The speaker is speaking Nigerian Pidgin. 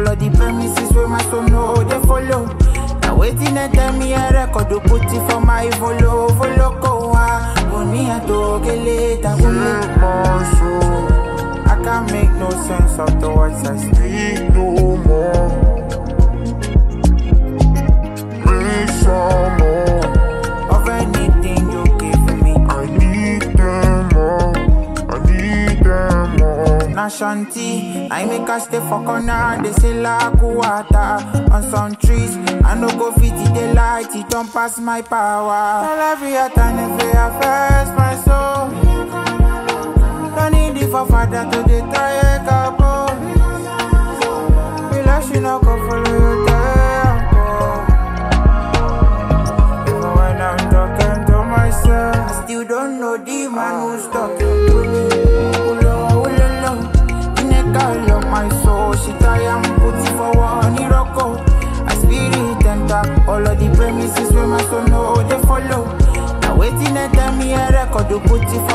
all of the premises where my son know they follow. Now waiting and tell me a record to put it for my follow go on me a dog later. My soul, I can't make no sense of the words I speak no more. Make some more of anything you give me. I need them all, I need them all. Na shanty, I make a stay for corner. They say la kuata on some trees. I no go fit it, the light, it don't pass my power. Tell every time every affairs my soul. Don't need it for father to the try couple. Relax, you no go follow you there. Even when I'm talking to myself, I still don't know the man who's talking to me. Call on my soul, she try and put it for one Iroko. I spirit enter all of the premises where my son know they follow. Now waiting and tell me a record to put it for